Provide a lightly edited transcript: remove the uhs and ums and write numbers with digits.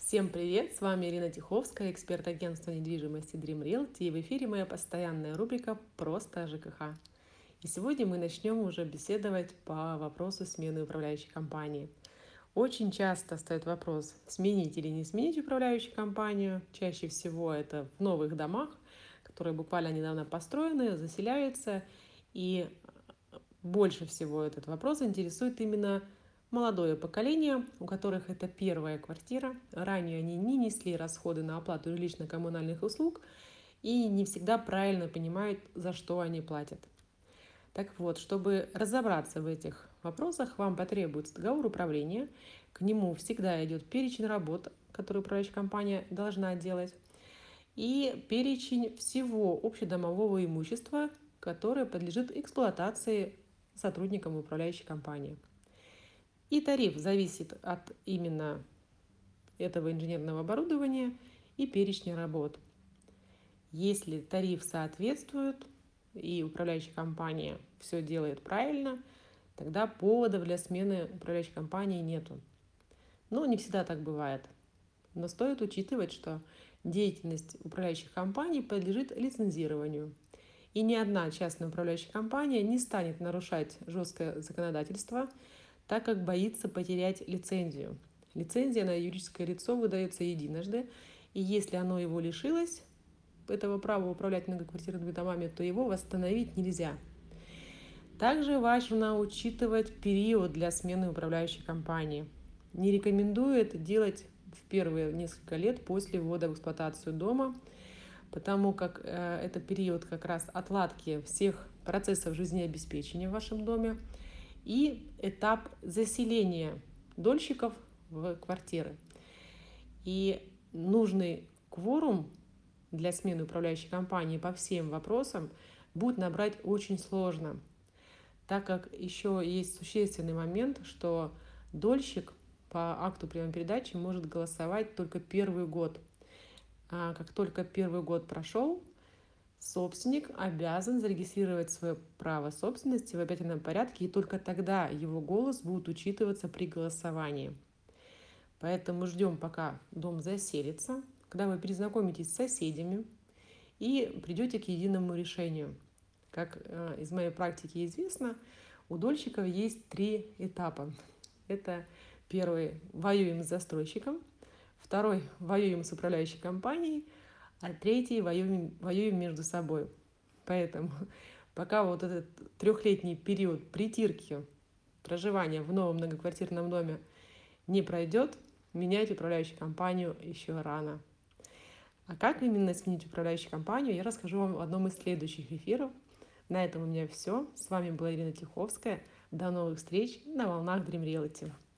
Всем привет! С вами Ирина Тиховская, эксперт агентства недвижимости Dream Realty, и в эфире моя постоянная рубрика «Просто о ЖКХ». И сегодня мы начнем уже беседовать по вопросу смены управляющей компании. Очень часто встает вопрос, сменить или не сменить управляющую компанию. Чаще всего это в новых домах, которые буквально недавно построены, заселяются. И больше всего этот вопрос интересует именно молодое поколение, у которых это первая квартира. Ранее они не несли расходы на оплату жилищно-коммунальных услуг и не всегда правильно понимают, за что они платят. Так вот, чтобы разобраться в этих вопросах, вам потребуется договор управления. К нему всегда идет перечень работ, которые управляющая компания должна делать, и перечень всего общедомового имущества, которое подлежит эксплуатации сотрудникам управляющей компании. И тариф зависит от именно этого инженерного оборудования и перечня работ. Если тариф соответствует и управляющая компания все делает правильно, тогда поводов для смены управляющей компании нету. Но не всегда так бывает. Но стоит учитывать, что деятельность управляющих компаний подлежит лицензированию. И ни одна частная управляющая компания не станет нарушать жесткое законодательство, так как боится потерять лицензию. Лицензия на юридическое лицо выдается единожды, и если оно его лишилось, этого права управлять многоквартирными домами, то его восстановить нельзя. Также важно учитывать период для смены управляющей компании. Не рекомендую это делать в первые несколько лет после ввода в эксплуатацию дома, потому как это период как раз отладки всех процессов жизнеобеспечения в вашем доме и этап заселения дольщиков в квартиры. И нужный кворум для смены управляющей компании по всем вопросам будет набрать очень сложно, так как еще есть существенный момент, что дольщик по акту приема-передачи может голосовать только первый год. А как только первый год прошел, собственник обязан зарегистрировать свое право собственности в обязательном порядке, и только тогда его голос будет учитываться при голосовании. Поэтому ждем, пока дом заселится, когда вы перезнакомитесь с соседями и придете к единому решению. Как из моей практики известно, у дольщиков есть 3 этапа. Это первый – воюем с застройщиком, второй – воюем с управляющей компанией, а третий – воюем между собой. Поэтому пока вот этот 3-летний период притирки проживания в новом многоквартирном доме не пройдет, менять управляющую компанию еще рано. А как именно сменить управляющую компанию, я расскажу вам в одном из следующих эфиров. На этом у меня все. С вами была Ирина Тиховская. До новых встреч на волнах Dream Realty.